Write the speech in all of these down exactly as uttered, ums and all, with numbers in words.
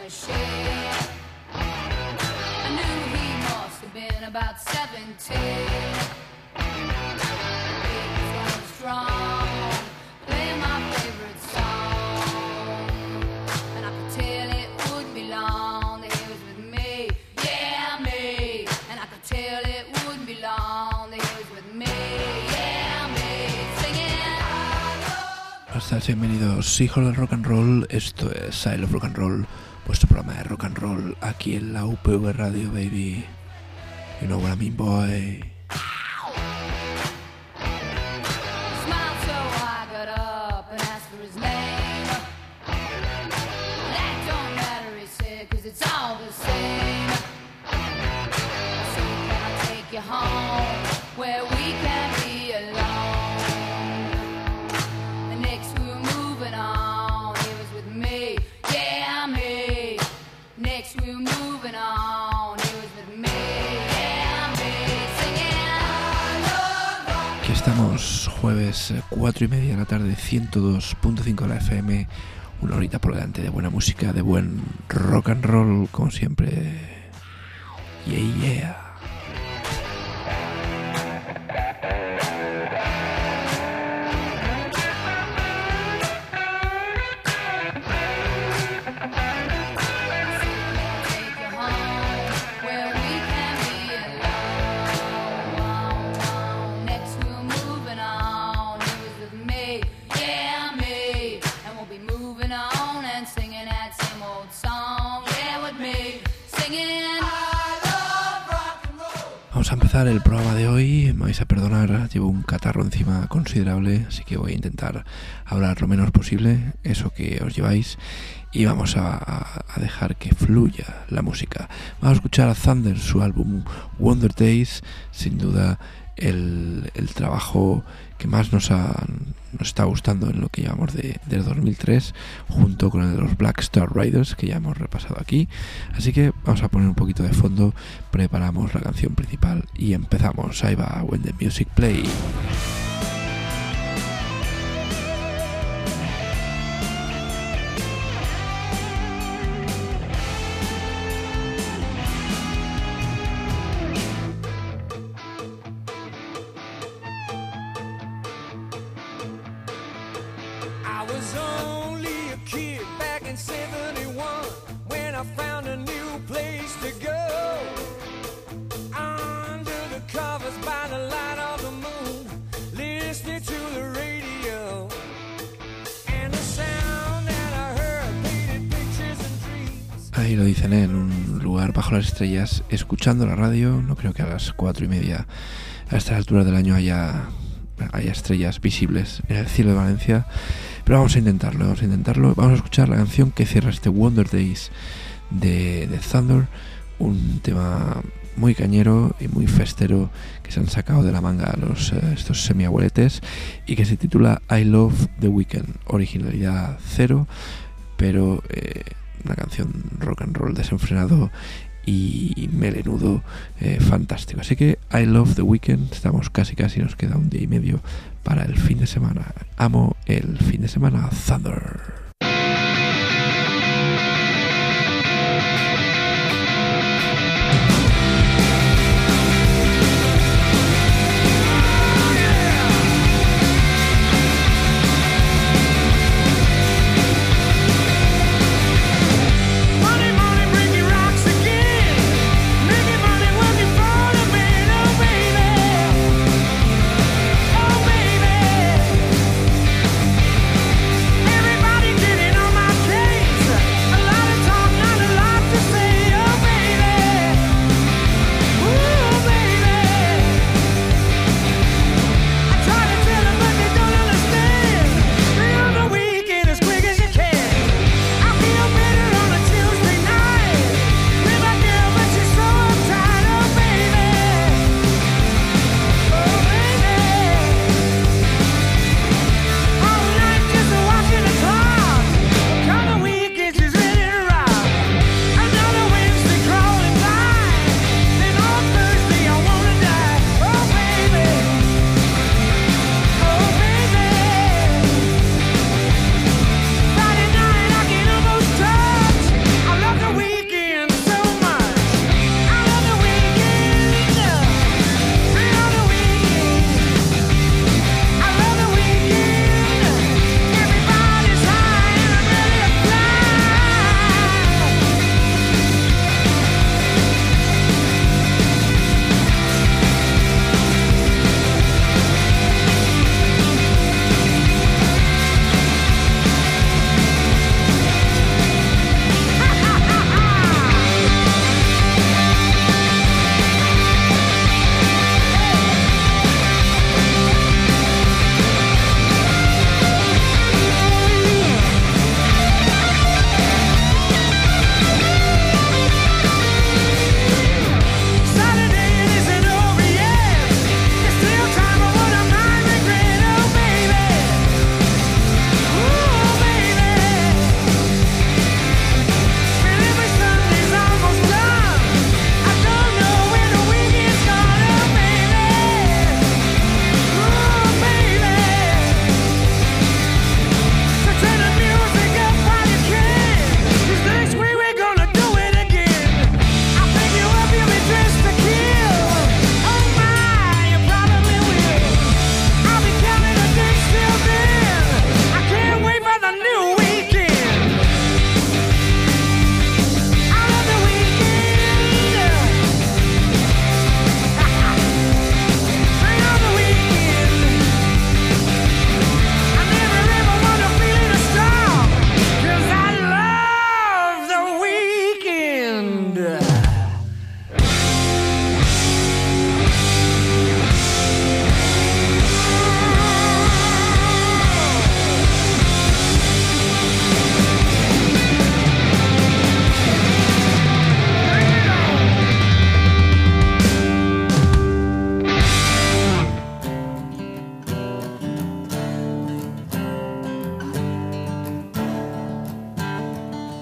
the shed. I knew he must have been about seventeen. He was strong, playing my favorite song, and I could tell it wouldn't be long that he was with me, yeah me. And I could tell it wouldn't be long that he was with me, yeah me. Singing. Hasta bienvenidos, hijos del rock and roll. Esto es I Love Rock and Roll, vuestro programa de rock and roll aquí en la U P V Radio, baby. You know what I mean, boy. Smiled so I got up and asked for his name. That don't matter, he said, 'cause it's all the same. So can I take you home where we can be alone? The next we were moving on, he was with me, yeah me. Next we were moving on, he was with me, yeah me. Singing I love rock. Aquí estamos, jueves cuatro y media de la tarde, ciento dos punto cinco de la F M. Una horita por delante de buena música, de buen rock and roll, como siempre. Yeah, yeah. Take you home where we can be alone. Next we're moving on, he was with me, yeah me. And we'll be moving on and singing that same old song, yeah with me. Singing I love rock and roll. Vamos a empezar el programa de hoy. Me vais a perdonar, llevo un catarro encima considerable, así que voy a intentar hablar lo menos posible, eso que os lleváis, y vamos a, a dejar que fluya la música. Vamos a escuchar a Thunder, su álbum Wonder Days, sin duda el, el trabajo que más nos, ha, nos está gustando en lo que llevamos de, del dos mil tres, junto con el de los Black Star Riders, que ya hemos repasado aquí. Así que vamos a poner un poquito de fondo, preparamos la canción principal y empezamos. Ahí va, When the Music Play. I was only a kid back in seventy-one when I found a new place to go. Under the covers by the light of the moon, listening to the radio. And the sound that I heard painted pictures and dreams. Ahí lo dicen, ¿eh? En un lugar bajo las estrellas, escuchando la radio. No creo que a las cuatro y media, a estas alturas del año, haya, haya estrellas visibles en el cielo de Valencia. Pero vamos a intentarlo, vamos a intentarlo. Vamos a escuchar la canción que cierra este Wonder Days de, de Thunder, un tema muy cañero y muy festero que se han sacado de la manga los, eh, estos semiabueletes, y que se titula I Love the Weeknd. Originalidad cero, pero eh, una canción rock and roll desenfrenado y melenudo, eh, fantástico. Así que I Love the Weeknd. Estamos casi casi, nos queda un día y medio para el fin de semana. Amo el fin de semana. Thunder. Money, money, breaking rocks again. Making money working for the man, oh baby. Oh baby. Everybody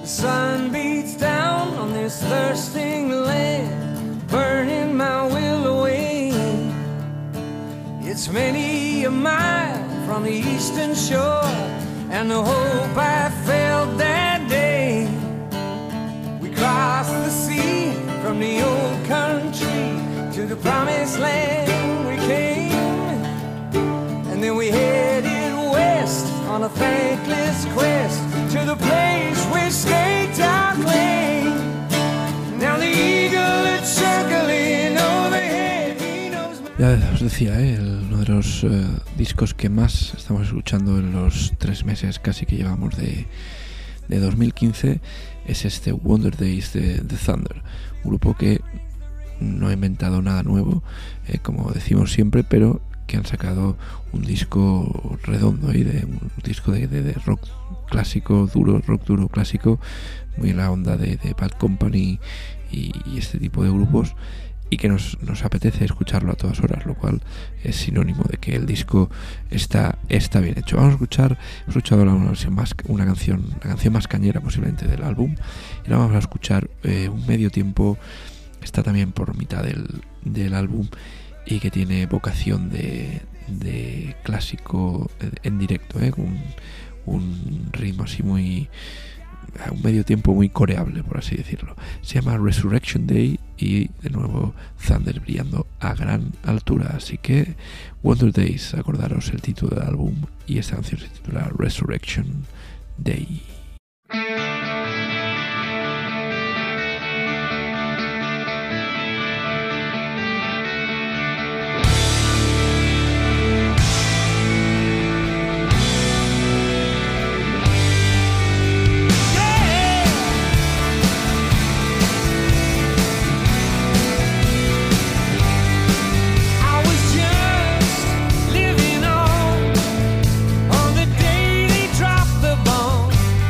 sun beats down on this thirsting land, burning my will away. It's many a mile from the eastern shore, and the hope I felt that day. We crossed the sea from the old country to the promised land we came, and then we headed west on a thankless quest to the place where skate our claim. Now the eagle is circling overhead, he knows my... Ya os decía, ¿eh? El, uno de los uh, discos que más estamos escuchando en los tres meses casi que llevamos de, de dos mil quince es este Wonder Days de, de Thunder, un grupo que no ha inventado nada nuevo, eh, como decimos siempre, pero que han sacado un disco redondo y de un disco de, de, de rock clásico, duro, rock duro clásico, muy en la onda de, de Bad Company y, y este tipo de grupos, y que nos, nos apetece escucharlo a todas horas, lo cual es sinónimo de que el disco está, está bien hecho. Vamos a escuchar, hemos escuchado una, versión más, una canción, la canción más cañera posiblemente del álbum, y ahora vamos a escuchar eh, un medio tiempo, está también por mitad del, del álbum, y que tiene vocación de, de clásico en directo, ¿eh? un, un ritmo así muy, un medio tiempo muy coreable, por así decirlo. Se llama Resurrection Day y de nuevo Thunder brillando a gran altura. Así que Wonder Days, acordaros el título del álbum, y esta canción se titula Resurrection Day. Living on, on the day they dropped the bomb.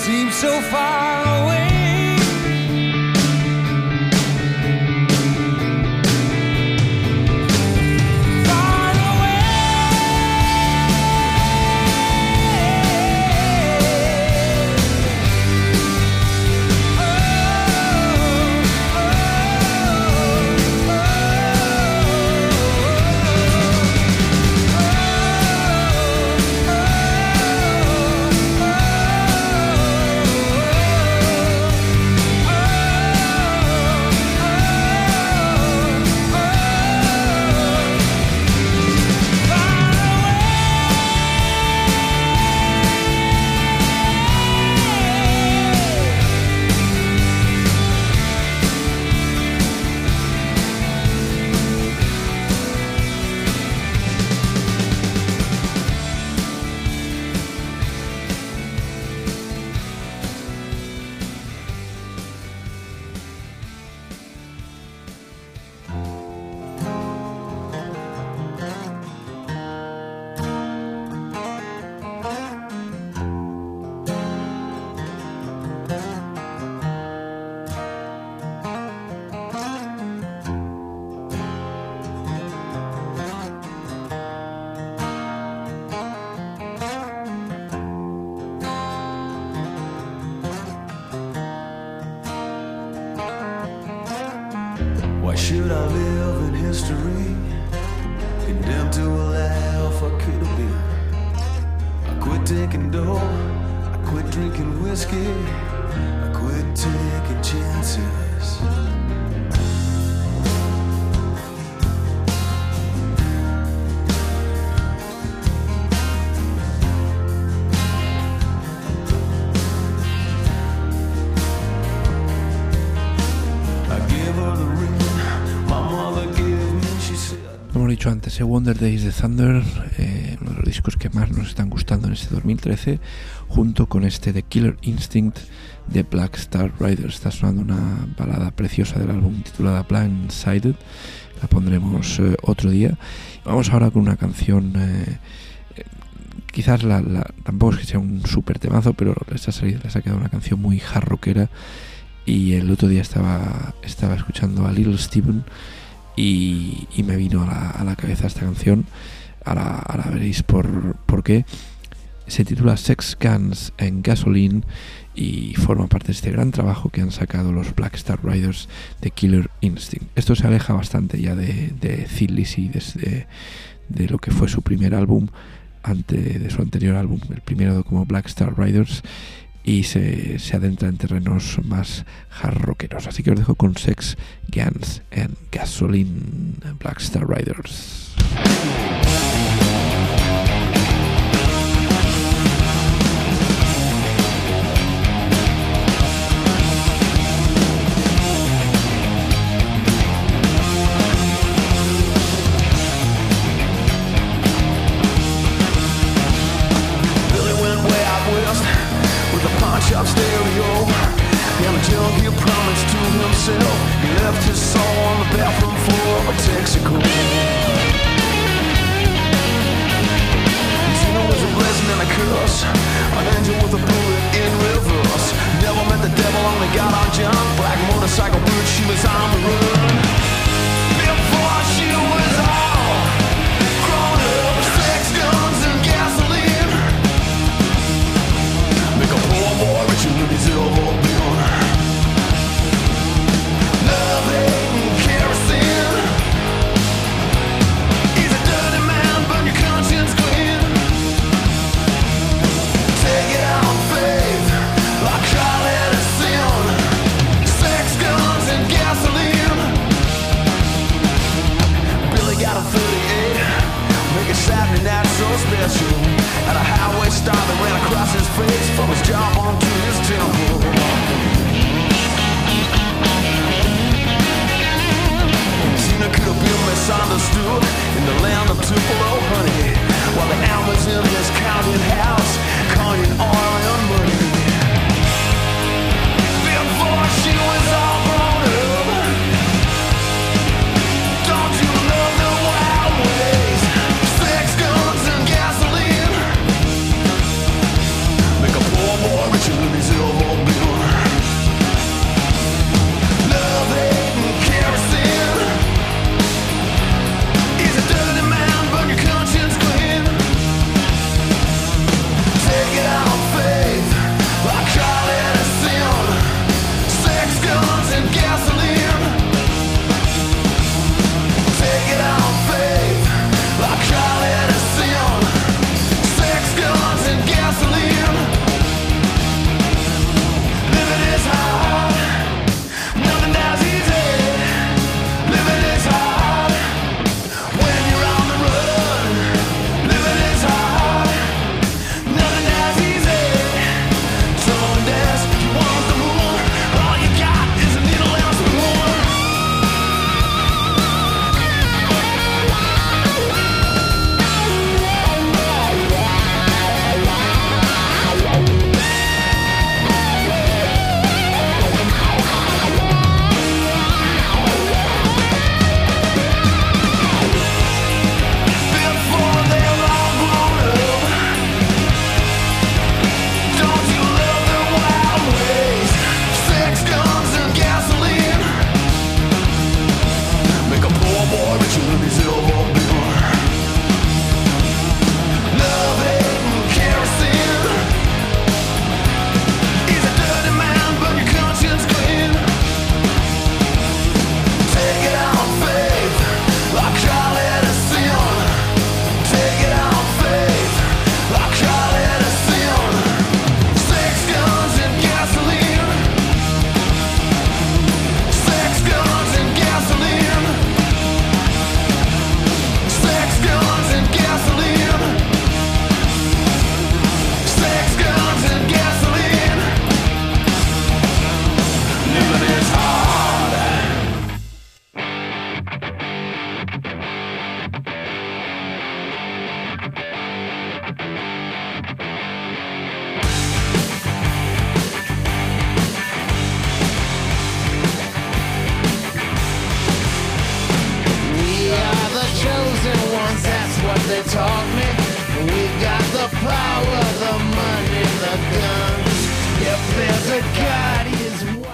seems so far away. Should I live in history, condemned to a life I could have been? I quit taking dough, I quit drinking whiskey, I quit taking chances. Como he dicho antes, Wonder Days de Thunder, eh, uno de los discos que más nos están gustando en este dos mil trece, junto con este The Killer Instinct de Black Star Riders. Está sonando una balada preciosa del álbum titulada Blindsided, la pondremos eh, otro día. Vamos ahora con una canción, eh, eh, quizás la, la, tampoco es que sea un super temazo, pero les ha, salido, les ha quedado una canción muy hard rockera, y el otro día estaba, estaba escuchando a Little Steven Y, y me vino a la, a la cabeza esta canción. Ahora, ahora veréis por, por qué. Se titula Sex, Guns and Gasoline y forma parte de este gran trabajo que han sacado los Black Star Riders de Killer Instinct. Esto se aleja bastante ya de, de Thin Lizzy, desde de lo que fue su primer álbum, ante, de su anterior álbum, el primero como Black Star Riders, y se, se adentra en terrenos más hard rockeros. Así que os dejo con Sex, Guns and Gasoline, Black Star Riders. Shop stereo, and a junkie promised to himself he left his soul on the bathroom floor of a Texaco. You know there's a blessing and a curse, an angel with a bullet in reverse. Never met the devil, only got on junk. Black motorcycle boot, she was on the run. Before she was all grown up, sex, guns, and gasoline. Make a poor boy rich and live his elbow beyond. Love, hate, and kerosene. He's a dirty man, burn your conscience clean. Take it out, face.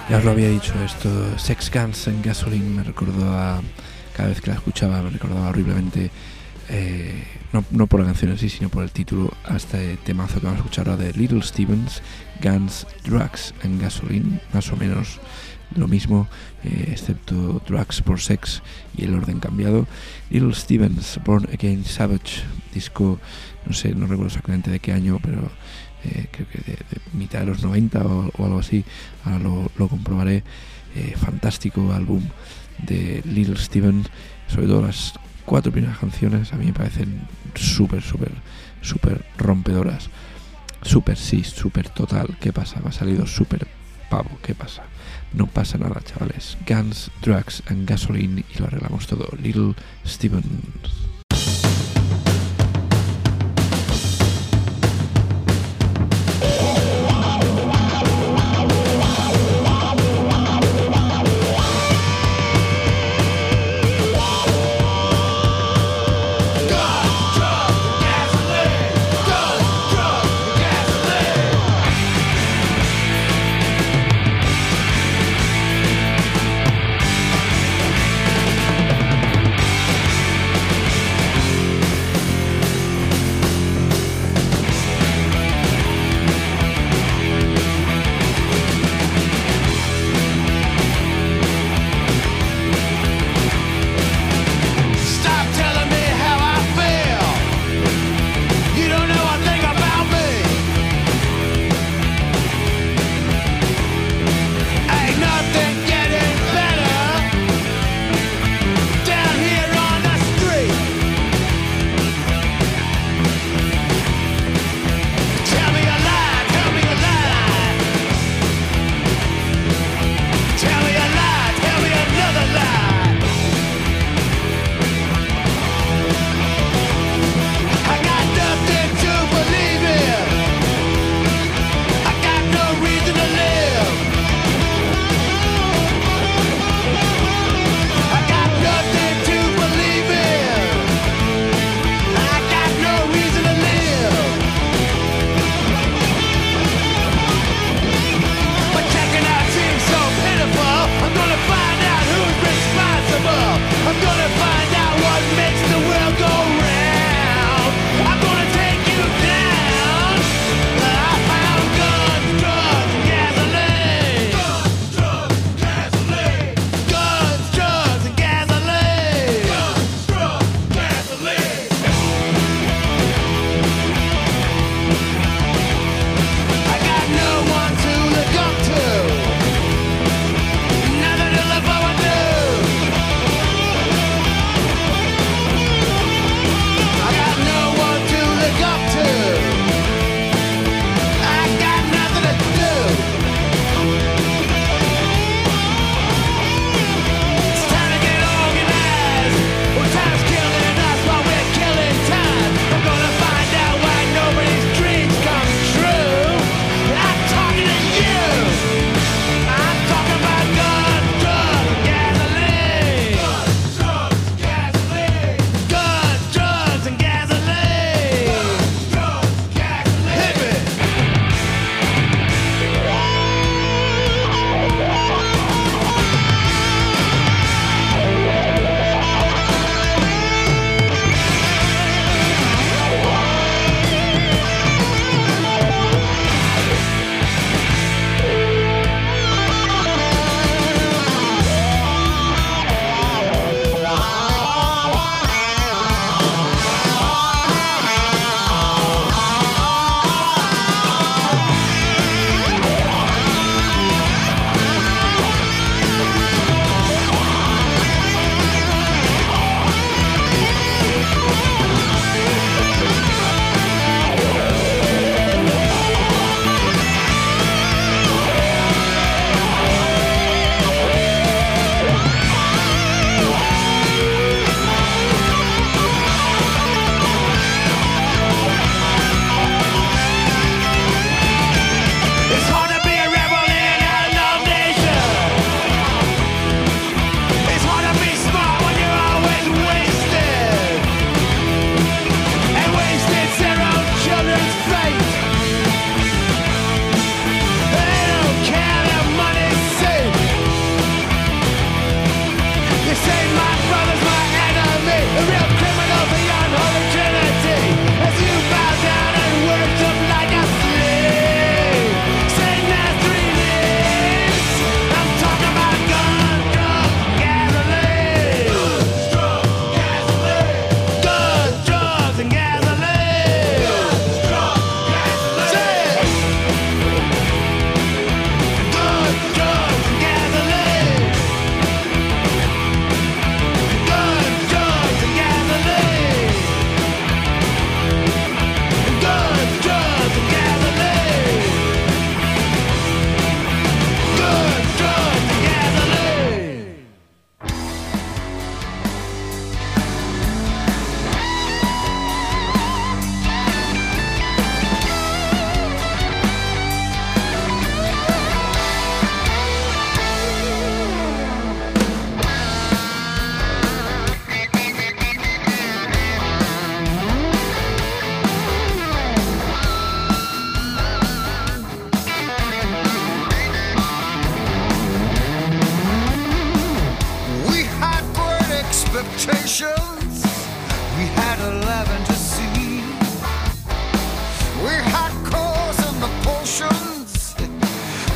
Ya os lo había dicho, esto, Sex, Guns and Gasoline, me recordó a, cada vez que la escuchaba me recordaba horriblemente, eh, no, no por la canción en sí, sino por el título, a este temazo que vamos a escuchar ahora de Little Stevens, Guns, Drugs and Gasoline, más o menos lo mismo, eh, excepto Drugs por Sex y el orden cambiado. Little Stevens, Born Again Savage, disco, no sé, no recuerdo exactamente de qué año, pero eh, creo que de, de mitad de los noventa o, o algo así, ahora lo, lo comprobaré. Eh, fantástico álbum de Little Stevens, sobre todo las cuatro primeras canciones a mí me parecen súper, súper, súper rompedoras. Súper sí, súper total. ¿Qué pasa? Me ha salido súper pavo. ¿Qué pasa? No pasa nada, chavales. Guns, Drugs and Gasoline y lo arreglamos todo. Little Stevens.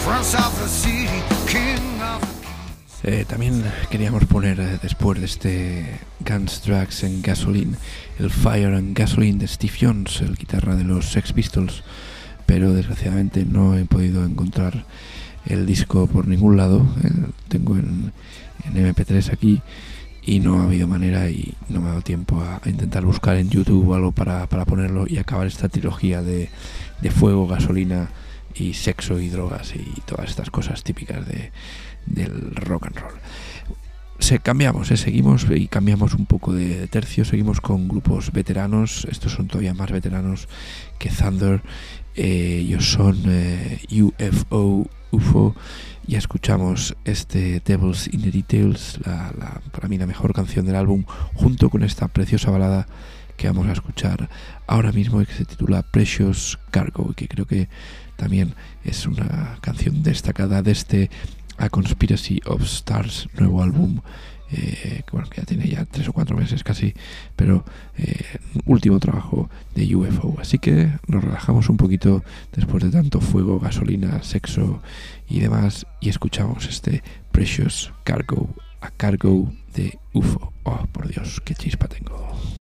Eh, también queríamos poner eh, después de este Guns, Drugs and Gasoline el Fire and Gasoline de Steve Jones, el guitarra de los Sex Pistols, pero desgraciadamente no he podido encontrar el disco por ningún lado. Eh, tengo en, en eme pe tres aquí y no ha habido manera y no me ha dado tiempo a, a intentar buscar en YouTube o algo para, para ponerlo y acabar esta trilogía de, de fuego, gasolina y sexo y drogas y todas estas cosas típicas de del rock and roll. Se cambiamos, ¿eh? seguimos y cambiamos un poco de, de tercio, seguimos con grupos veteranos. Estos son todavía más veteranos que Thunder. Eh, ellos son eh, U F O, U F O. Ya escuchamos este Devils in the Details, la, la, para mí la mejor canción del álbum, junto con esta preciosa balada que vamos a escuchar ahora mismo y que se titula Precious Cargo, y que creo que también es una canción destacada de este A Conspiracy of Stars, nuevo álbum, eh, que, bueno, que ya tiene ya tres o cuatro meses casi, pero eh, último trabajo de U F O. Así que nos relajamos un poquito después de tanto fuego, gasolina, sexo y demás, y escuchamos este Precious Cargo, a cargo de U F O. Oh, por Dios, qué chispa tengo.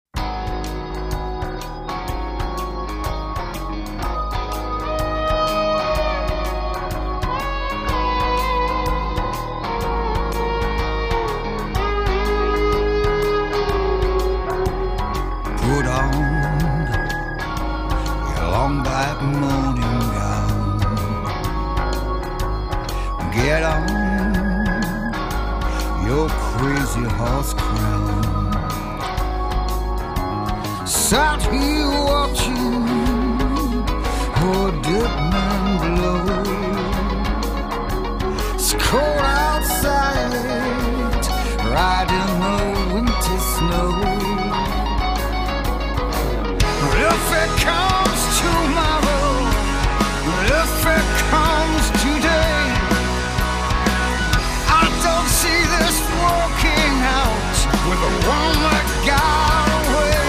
Put on your long black morning gown. Get on your crazy horse crown. Sat here watching a dead man blow. It's cold outside, right in the winter snow. If it comes tomorrow, if it comes today, I don't see this working out with the one that got away.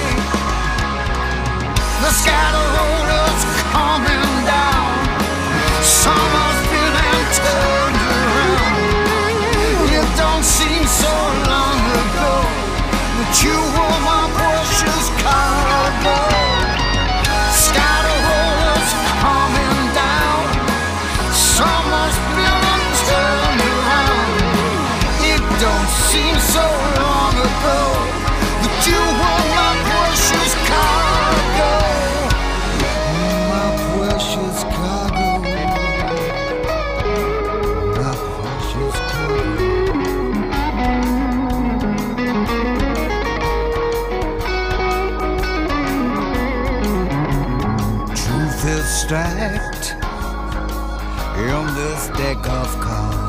The scatterrollers coming down, summer's been and turned around. It don't seem so long ago that you were my precious cargo. Seems so long ago that you were my precious cargo, my precious cargo, my precious cargo. Truth is stacked in this deck of cards.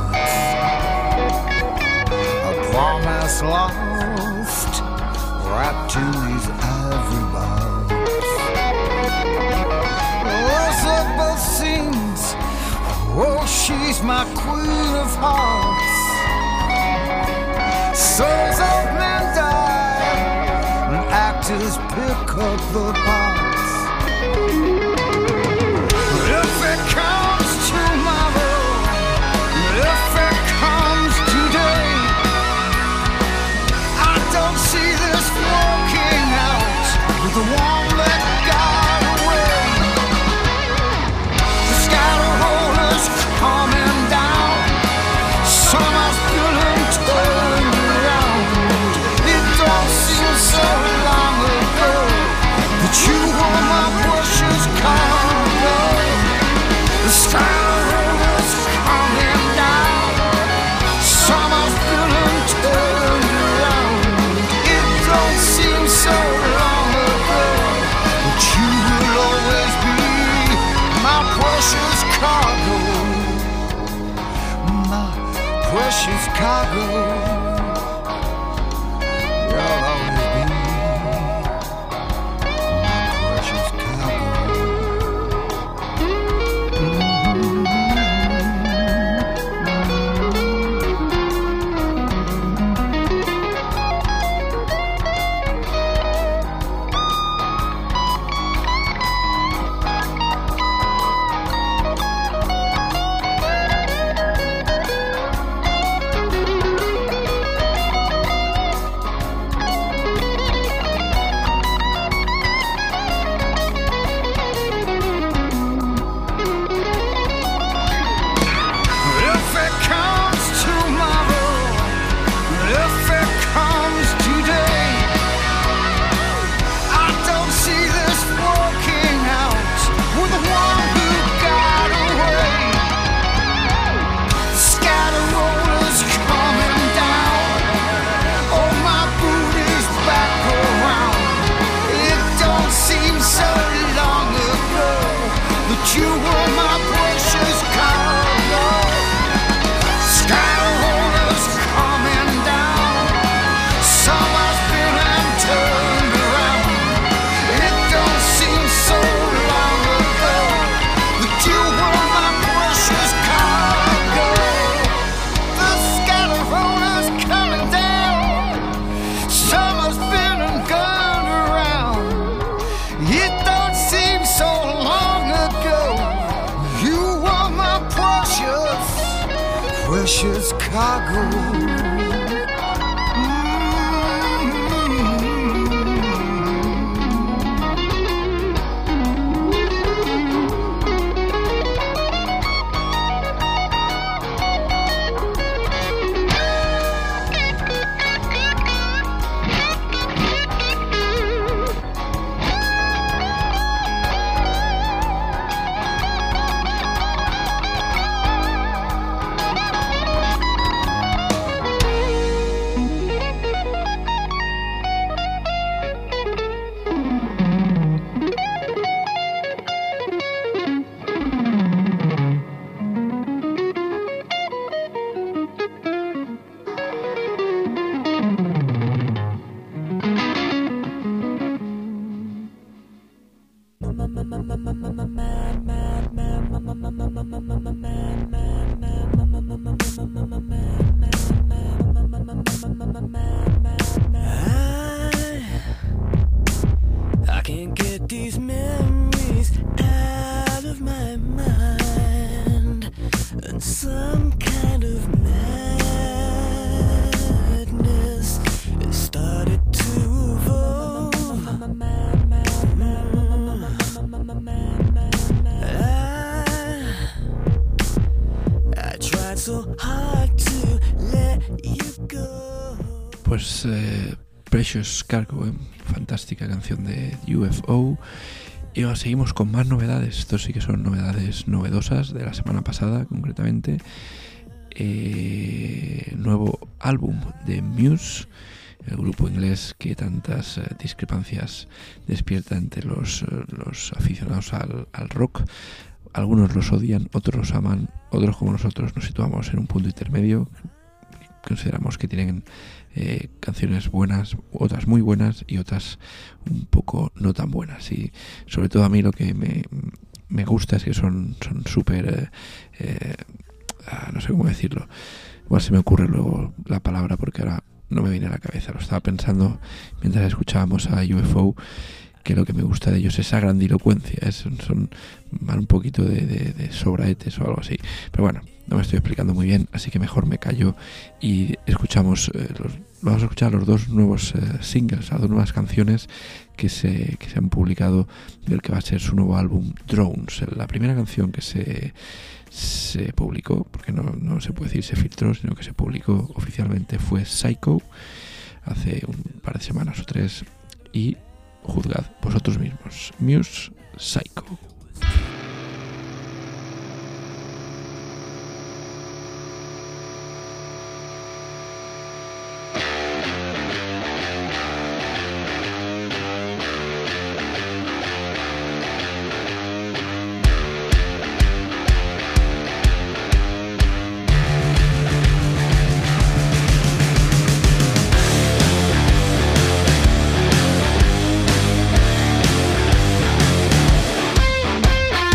Promise lost, wrapped in these ivory bars. Elizabeth sings, oh, she's my queen of hearts. Souls of men die, and actors pick up the parts. If it comes tomorrow, if it comes today, don't see this working out with the one that got away. The scatterrollers coming down, summer's feeling turned around. It don't seem so long ago that you were my precious cargo. The scatterrollers coming down, summer's feeling turned around. Don't seem so long ago, but you will always be my precious cargo, my precious cargo. You'll always be my precious cargo. Mm-hmm. precious cargo. Pues eh, Precious Cargo, eh, fantástica canción de U F O. Y ahora seguimos con más novedades. Estos sí que son novedades novedosas de la semana pasada, concretamente. Eh, nuevo álbum de Muse, el grupo inglés que tantas eh, discrepancias despierta entre los, eh, los aficionados al, al rock. Algunos los odian, otros los aman, otros como nosotros nos situamos en un punto intermedio. Consideramos que tienen eh, canciones buenas, otras muy buenas y otras un poco no tan buenas. Y sobre todo a mí lo que me, me gusta es que son son súper, eh, eh, no sé cómo decirlo. Igual se me ocurre luego la palabra porque ahora no me viene a la cabeza. Lo estaba pensando mientras escuchábamos a U F O, que lo que me gusta de ellos es esa grandilocuencia, es, son, son van un poquito de, de, de sobraetes o algo así. Pero bueno, no me estoy explicando muy bien, así que mejor me callo y escuchamos, eh, los, vamos a escuchar los dos nuevos eh, singles, las dos nuevas canciones que se, que se han publicado del que va a ser su nuevo álbum Drones. La primera canción que se, se publicó, porque no, no se puede decir se filtró, sino que se publicó oficialmente, fue Psycho, hace un par de semanas o tres, y juzgad vosotros mismos. Muse, Psycho. Thank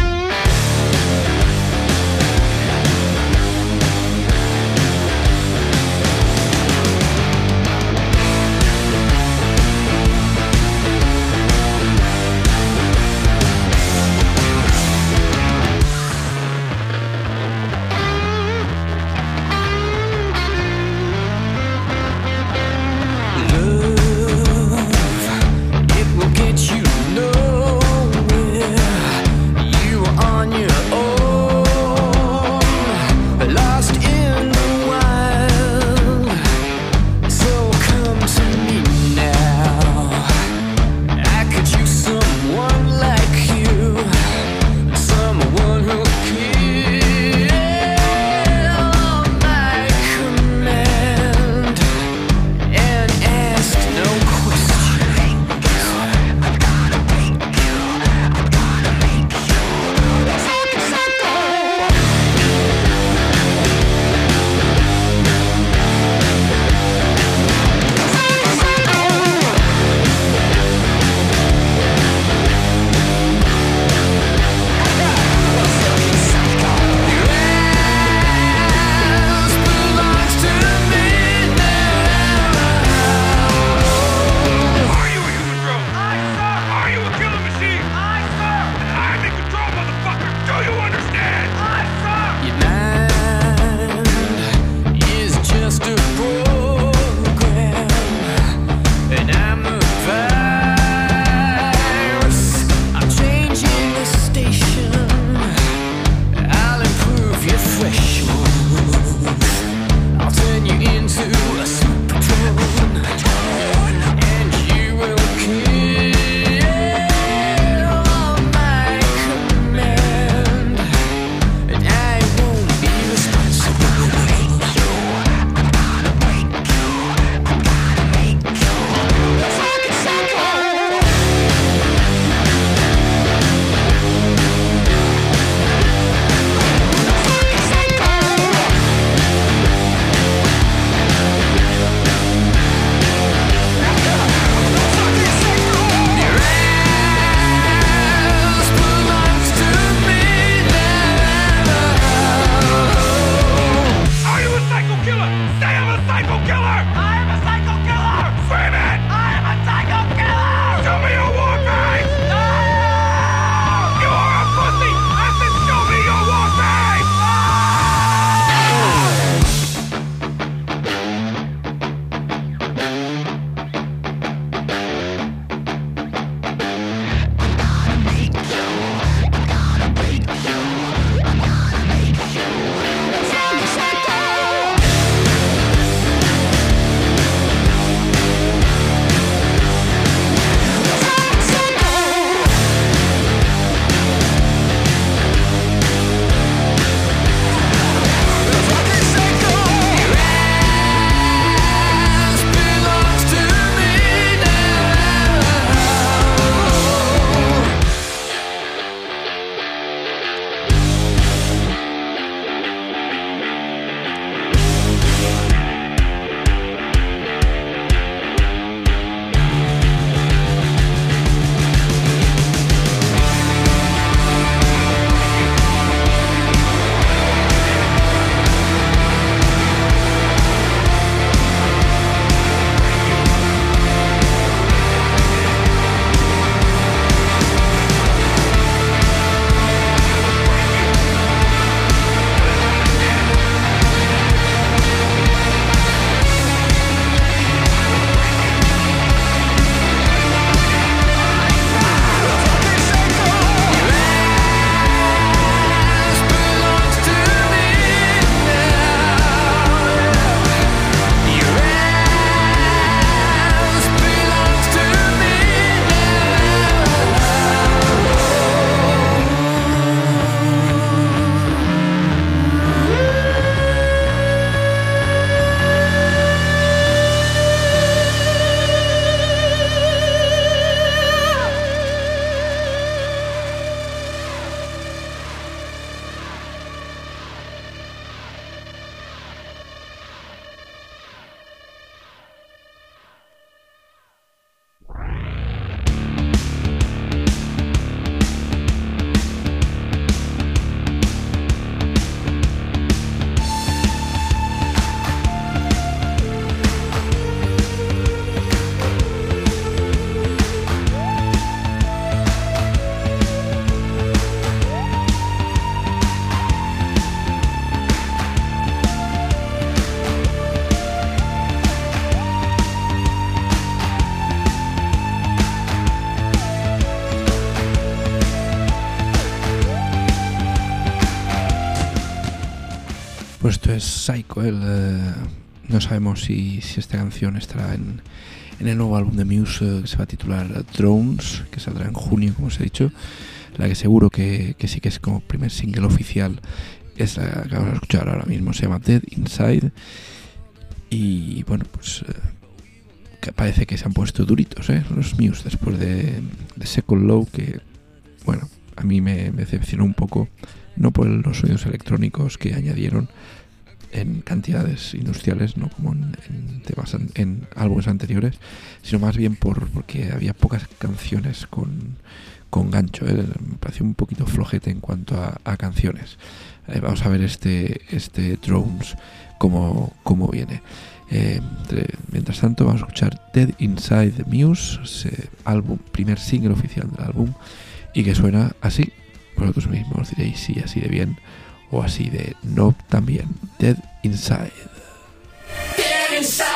Pues esto es Psycho. El, eh, no sabemos si, si esta canción estará en, en el nuevo álbum de Muse, eh, que se va a titular Drones, que saldrá en junio, como os he dicho. La que seguro que, que sí que es como primer single oficial es la que vamos a escuchar ahora mismo. Se llama Dead Inside. Y bueno, pues eh, que parece que se han puesto duritos, ¿eh? Los Muse después de, de Second Law, que bueno, a mí me, me decepcionó un poco. No por los sonidos electrónicos que añadieron en cantidades industriales, no como en, en temas an, en álbumes anteriores, sino más bien por porque había pocas canciones con, con gancho, ¿eh? Me pareció un poquito flojete en cuanto a, a canciones. Eh, vamos a ver este este Drones cómo, cómo viene. Eh, entre, mientras tanto vamos a escuchar Dead Inside the Muse, ese álbum, primer single oficial del álbum, y que suena así. Vosotros mismos diréis si así de bien o así de no tan bien. Dead Inside. Dead inside.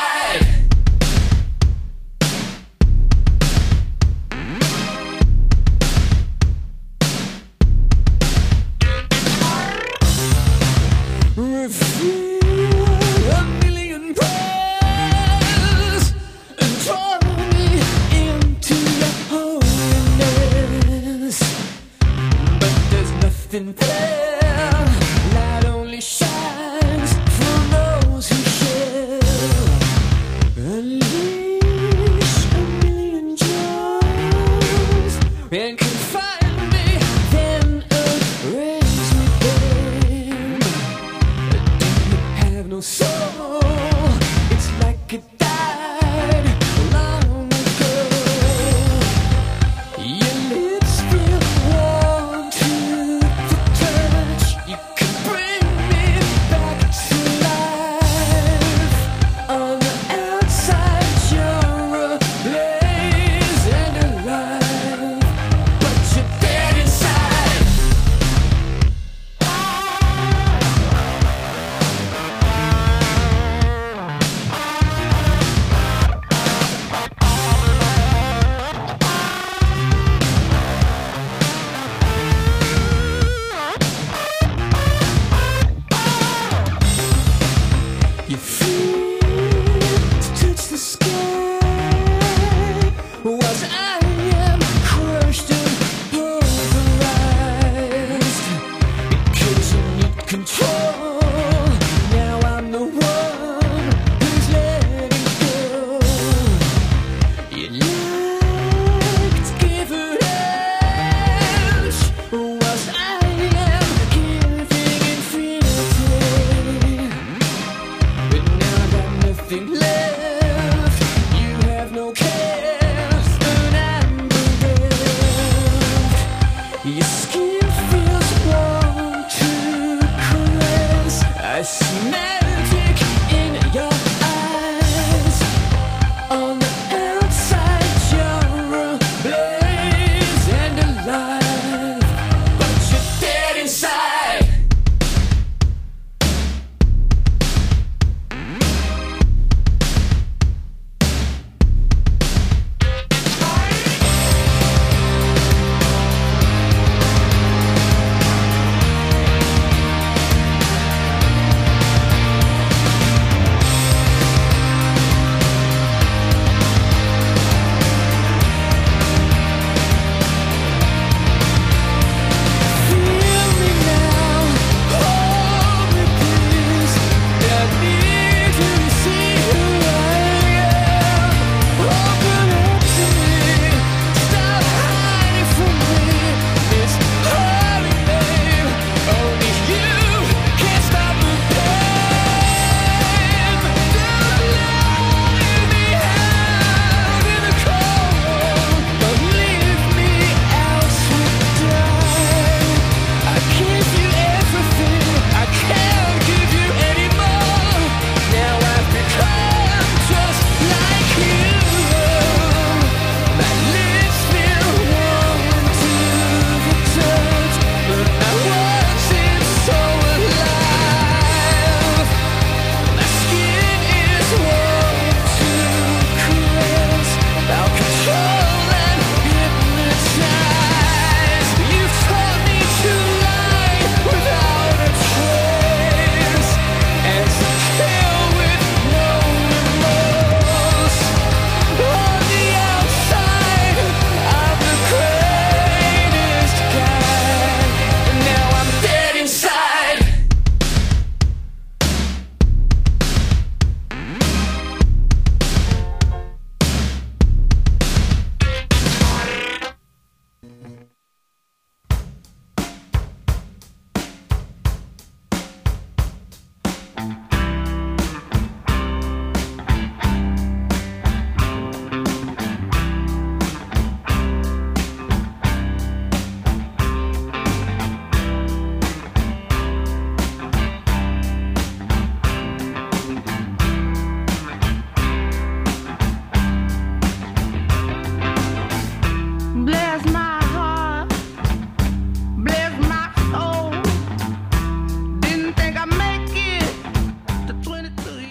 Nothing there, light only shines for those who share. Unleash a million joys and confine me, then erase me, babe. Do you have no soul? It's like it died long ago. Your lips feel warm to you can bring me back to life. On the outside you're ablaze and alive, but you're dead inside. Your feet touch the sky, whilst I am crushed and pulverized. Because you need control, now I'm the one who's letting go. You like to give it out, whilst I am giving infinity. But now I got nothing left. You have no cares, and I'm bereft. Your skin feels warm to caress. I see magic in your eyes. On the outside you're ablaze and alive, but you're dead inside.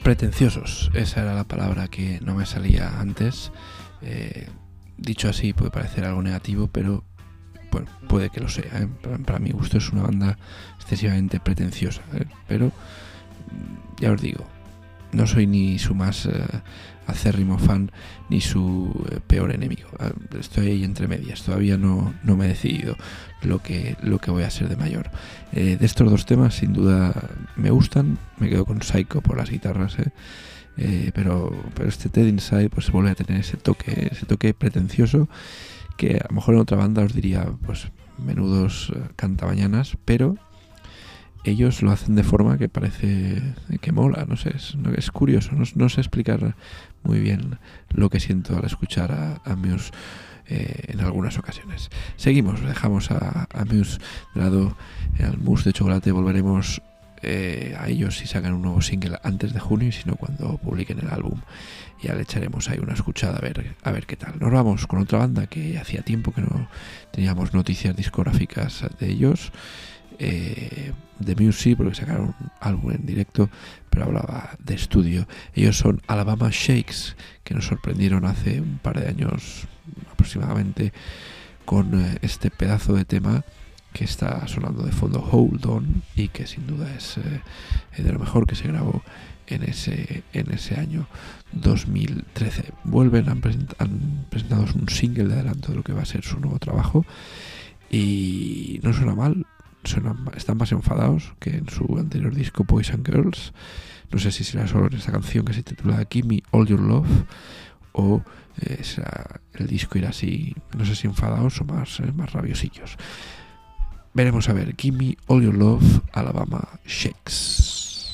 Pretenciosos, esa era la palabra que no me salía antes. Eh, dicho así puede parecer algo negativo, pero bueno, puede que lo sea, ¿eh? para, para mi gusto es una banda excesivamente pretenciosa, ¿eh? Pero ya os digo, no soy ni su más eh, acérrimo fan ni su eh, peor enemigo. Estoy ahí entre medias, todavía no, no me he decidido lo que, lo que voy a ser de mayor. Eh, de estos dos temas sin duda me gustan, me quedo con Psycho por las guitarras, ¿eh? Eh, pero, pero este Dead Inside pues vuelve a tener ese toque, ese toque pretencioso que a lo mejor en otra banda os diría pues menudos eh, cantabañanas, pero ellos lo hacen de forma que parece que mola, no sé, es, es curioso, no, no sé explicar muy bien lo que siento al escuchar a, a Muse eh, en algunas ocasiones. Seguimos, dejamos a, a Muse de lado, al Mousse de Chocolate, volveremos eh, a ellos si sacan un nuevo single antes de junio y si no cuando publiquen el álbum ya le echaremos ahí una escuchada a ver, a ver qué tal. Nos vamos con otra banda que hacía tiempo que no teníamos noticias discográficas de ellos. Eh, de Muse porque sacaron un álbum en directo, pero hablaba de estudio. Ellos son Alabama Shakes, que nos sorprendieron hace un par de años aproximadamente con eh, este pedazo de tema que está sonando de fondo, Hold On, y que sin duda es eh, de lo mejor que se grabó en ese en ese año dos mil trece. Vuelven, han, present, han presentado un single de adelanto de lo que va a ser su nuevo trabajo y no suena mal. Suenan, están más enfadados que en su anterior disco Boys and Girls. No sé si será solo en esta canción que se titula Give Me All Your Love o eh, será, el disco irá así, no sé si enfadados o más, eh, más rabiosillos. Veremos a ver. Give Me All Your Love, Alabama Shakes.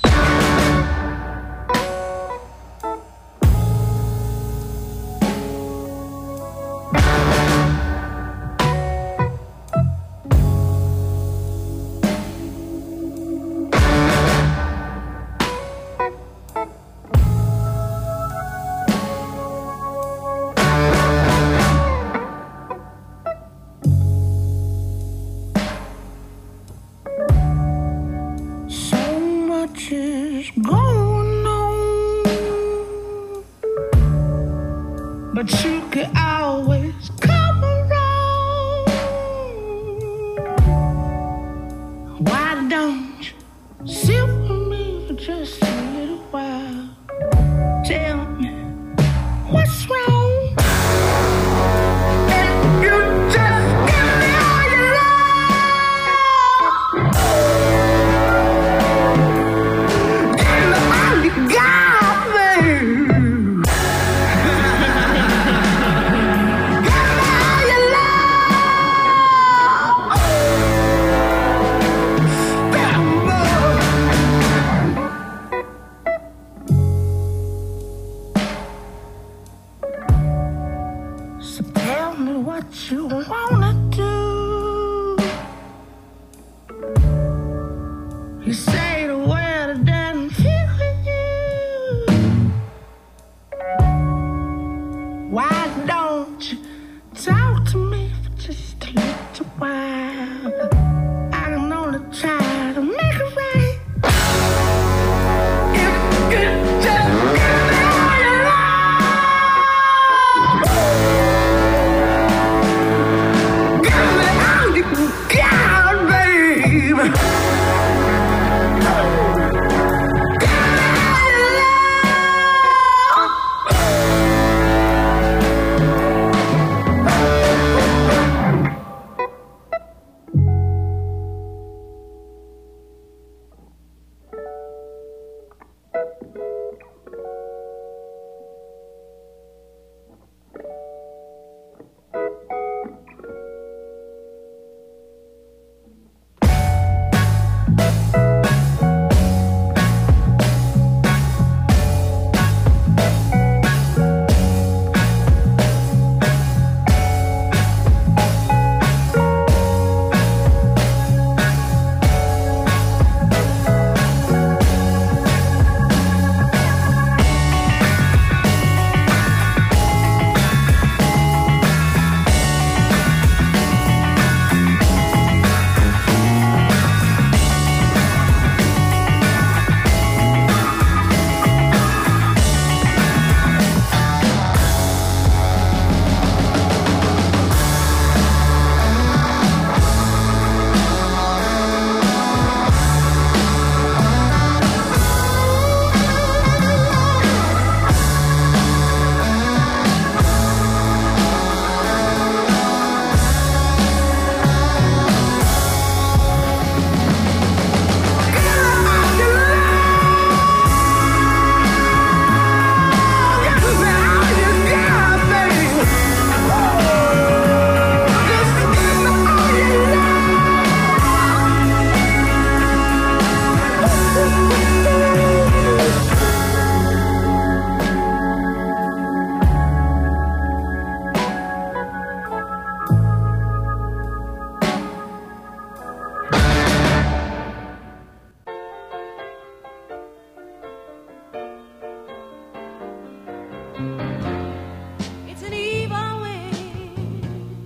It's an evil wind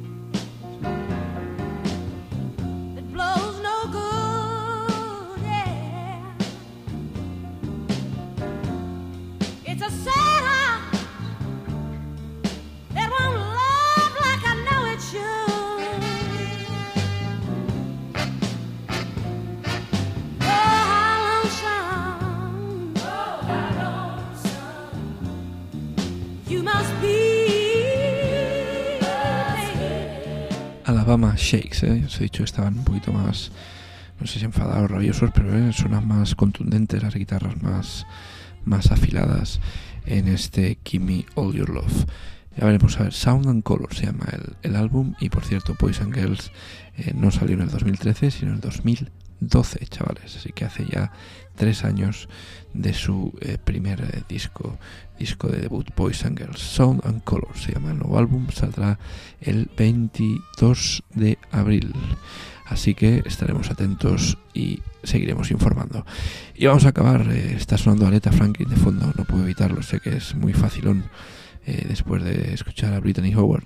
that blows no good, yeah. It's a sad heart that won't love like I know it should. Oh, how lonesome, oh, how lonesome you must be. Alabama Shakes, ¿eh? Os he dicho que estaban un poquito más, no sé si enfadados o rabiosos, pero ¿eh? Suenan más contundentes, las guitarras más, más afiladas en este Give Me All Your Love. Ya veremos, a ver, Sound and Color se llama el, el álbum, y por cierto, Boys and Girls eh, no salió en el dos mil trece, sino en el dos mil doce, chavales, así que hace ya tres años de su eh, primer eh, disco, disco de debut, Boys and Girls. Sound and Color se llama el nuevo álbum, saldrá el veintidós de abril, así que estaremos atentos y seguiremos informando. Y vamos a acabar, eh, está sonando Aretha Franklin de fondo, no puedo evitarlo, sé que es muy facilón eh, después de escuchar a Brittany Howard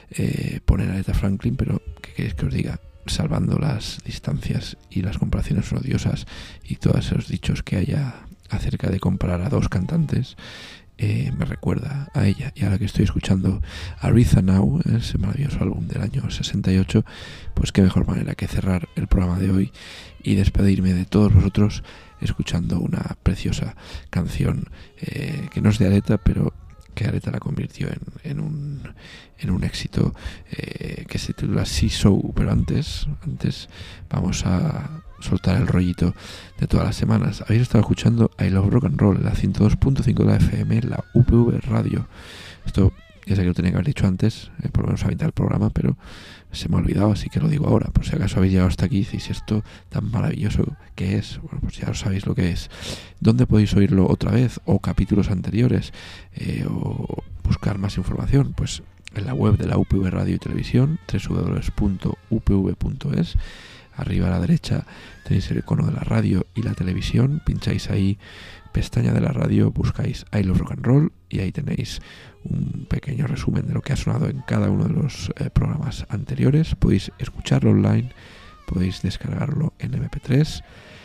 eh, poner a Aretha Franklin, pero ¿qué queréis que os diga? Salvando las distancias y las comparaciones odiosas y todos esos dichos que haya acerca de comparar a dos cantantes, eh, me recuerda a ella. Y ahora que estoy escuchando Aretha Now, ese maravilloso álbum del año sesenta y ocho, pues qué mejor manera que cerrar el programa de hoy y despedirme de todos vosotros escuchando una preciosa canción eh, que no es de Aretha, pero que Aretha la convirtió en, en un en un éxito eh, que se titula See So. Pero antes antes vamos a soltar el rollito de todas las semanas. Habéis estado escuchando I Love Rock and Roll en la ciento dos punto cinco de la F M, la U P V Radio. Esto ya sé que lo tenía que haber dicho antes, eh, por lo menos a mitad del programa, pero se me ha olvidado, así que lo digo ahora. Por si acaso habéis llegado hasta aquí y decís esto tan maravilloso que es, bueno, pues ya sabéis lo que es. ¿Dónde podéis oírlo otra vez? O capítulos anteriores, eh, o buscar más información, pues en la web de la U P V Radio y Televisión, doble u doble u doble u punto u p v punto es. Arriba a la derecha tenéis el icono de la radio y la televisión, pincháis ahí, pestaña de la radio, buscáis I Love Rock and Roll y ahí tenéis un pequeño resumen de lo que ha sonado en cada uno de los eh, programas anteriores. Podéis escucharlo online, podéis descargarlo en eme pe tres,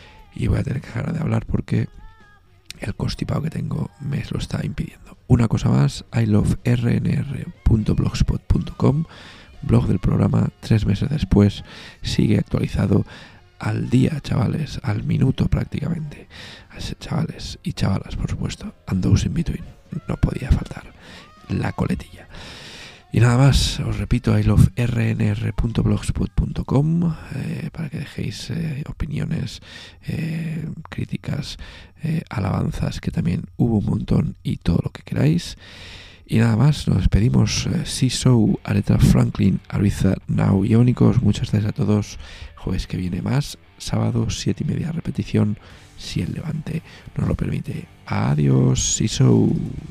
y voy a tener que dejar de hablar porque el constipado que tengo me lo está impidiendo. Una cosa más, i love r n r punto blogspot punto com, blog del programa tres meses después, sigue actualizado al día, chavales, al minuto prácticamente. Chavales y chavalas, por supuesto, and those in between, no podía faltar la coletilla. Y nada más, os repito, i love r n r punto blogspot punto com, eh, para que dejéis eh, opiniones, eh, críticas, eh, alabanzas, que también hubo un montón, y todo lo que queráis. Y nada más, nos despedimos. eh, See So, Aretha Franklin, Aretha Now, iónicos. Muchas gracias a todos. Jueves que viene más, sábado, siete y media, repetición, si el levante nos lo permite. Adiós, See So.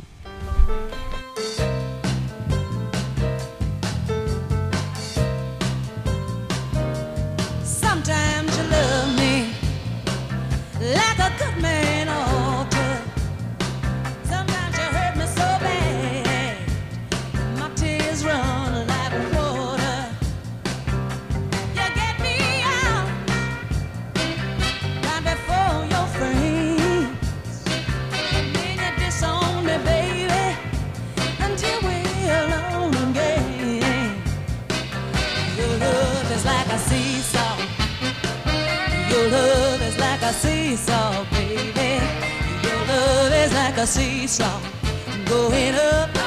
Sometimes you love me like a good man ought to. Sometimes you hurt me so bad, my tears run like water. You get me out right before your friends, and then you disown me, baby, until we're alone again. Your love is like a seesaw. Your love is like a seesaw, baby. Your love is like a seesaw, going up.